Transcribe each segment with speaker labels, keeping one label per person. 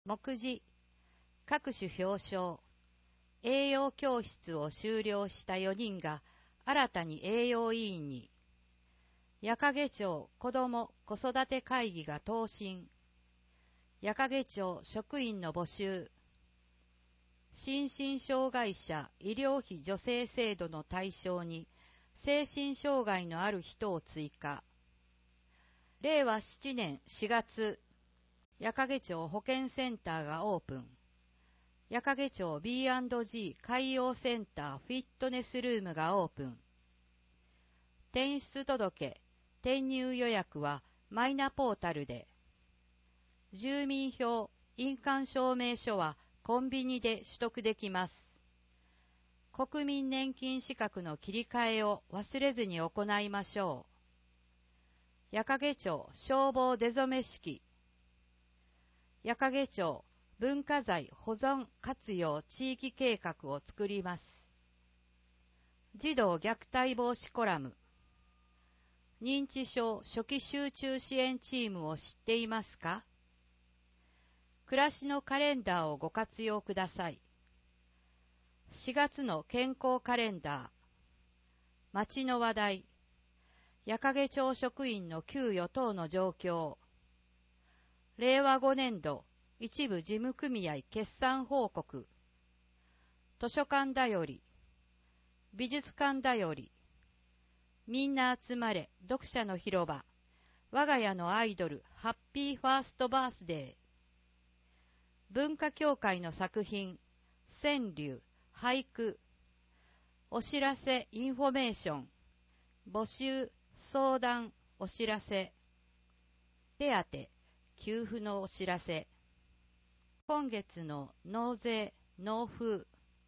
Speaker 1: 目次、各種表彰。栄養教室を修了した4人が新たに栄養委員に。矢掛町子ども子育て会議が答申。矢掛町職員の募集。心身障害者医療費助成制度の対象に精神障害のある人を追加。令和7年4月、矢掛町保健センターがオープン。矢掛町 B&G 海洋センターフィットネスルームがオープン。転出届、転入予約はマイナポータルで。住民票、印鑑証明書はコンビニで取得できます。国民年金資格の切り替えを忘れずに行いましょう。矢掛町消防出初め式。矢掛町文化財保存活用地域計画を作ります。児童虐待防止コラム。認知症初期集中支援チームを知っていますか？暮らしのカレンダーをご活用ください。4月の健康カレンダー。町の話題。矢掛町職員の給与等の状況。令和5年度一部事務組合決算報告。図書館だより。美術館だより。みんな集まれ読者の広場。我が家のアイドルハッピーファーストバースデー。文化協会の作品、川柳、俳句、お知らせ、インフォメーション、募集、相談、お知らせ、手当、給付のお知らせ、今月の納税、納付、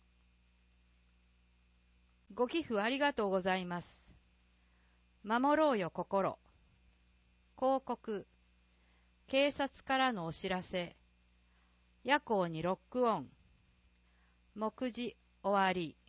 Speaker 1: ご寄付ありがとうございます。守ろうよ心、広告、警察からのお知らせ、夜行にロックオン。目次終わり。